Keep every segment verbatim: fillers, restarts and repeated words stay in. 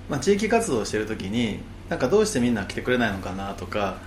まあ、地域活動をしているときになんかどうしてみんな来てくれないのかなとか、はい、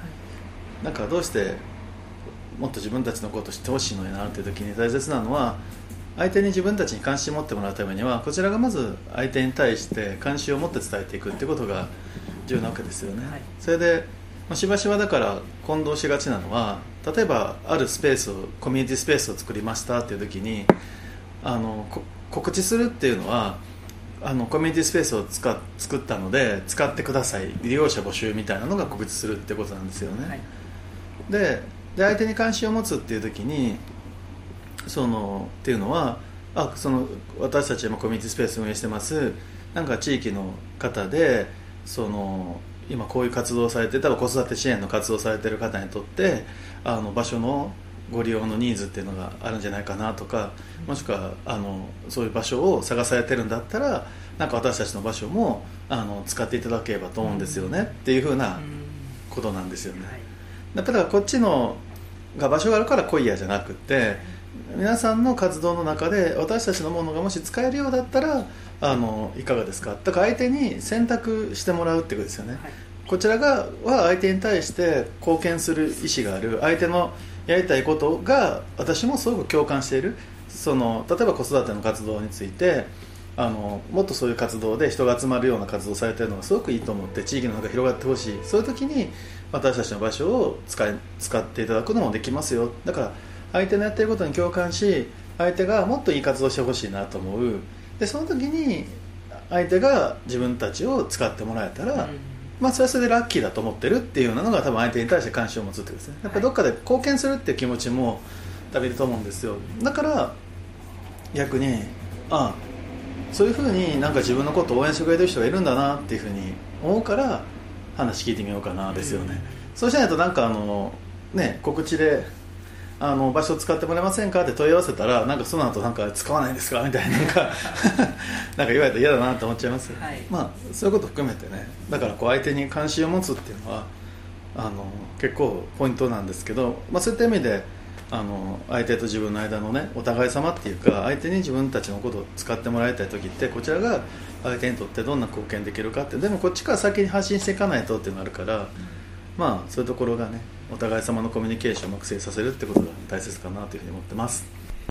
なんかどうしてもっと自分たちのことを知ってほしいのになっていうときに大切なのは、相手に自分たちに関心を持ってもらうためにはこちらがまず相手に対して関心を持って伝えていくっていうことが重要なわけですよね、はい、それで、まあ、しばしばだから混同しがちなのは、例えばあるスペースをコミュニティスペースを作りましたっていう時にあの告知するっていうのは、あのコミュニティスペースを使っ作ったので使ってください、利用者募集みたいなのが告知するってことなんですよね、はい、で, で相手に関心を持つっていう時にそのっていうのは、あその私たちもコミュニティスペース運営してます、なんか地域の方でその今こういう活動をされて、例えば子育て支援の活動をされている方にとってあの場所のご利用のニーズっていうのがあるんじゃないかなとか、もしくはあのそういう場所を探されてるんだったらなんか私たちの場所もあの使っていただければと思うんですよね、うん、っていうふうなことなんですよね、だからこっちのが場所があるから来いやじゃなくて、皆さんの活動の中で私たちのものがもし使えるようだったらあのいかがですか、だから相手に選択してもらうってことですよね、はい、こちらがは相手に対して貢献する意思がある、相手のやりたいことが私もすごく共感している、その例えば子育ての活動についてあのもっとそういう活動で人が集まるような活動をされているのがすごくいいと思って地域の中で広がってほしい、そういう時に私たちの場所を使い使っていただくのもできますよ、だから相手のやっていることに共感し相手がもっといい活動してほしいなと思う、でその時に相手が自分たちを使ってもらえたら、うんまあ、それはそれでラッキーだと思ってるっていうようなのが多分相手に対して関心を持つってことですね。やっぱりどっかで貢献するっていう気持ちも多分いると思うんですよ。だから逆にああそういうふうになんか自分のことを応援してくれてる人がいるんだなっていうふうに思うから話聞いてみようかなですよね、うん、そうしないとなんかあの、ね、告知であの場所を使ってもらえませんかって問い合わせたらなんかその後なんか使わないんですかみたいななんかなんか言われたら嫌だなと思っちゃいます、はい、まあそういうこと含めてね、だからこう相手に関心を持つっていうのはあの結構ポイントなんですけど、まあ、そういった意味であの相手と自分の間のねお互い様っていうか、相手に自分たちのことを使ってもらいたい時ってこちらが相手にとってどんな貢献できるかって、でもこっちから先に発信していかないとっていうのがあるから、うん、まあそういうところがねお互い様のコミュニケーションを育成させるってことが大切かなというふうに思ってます。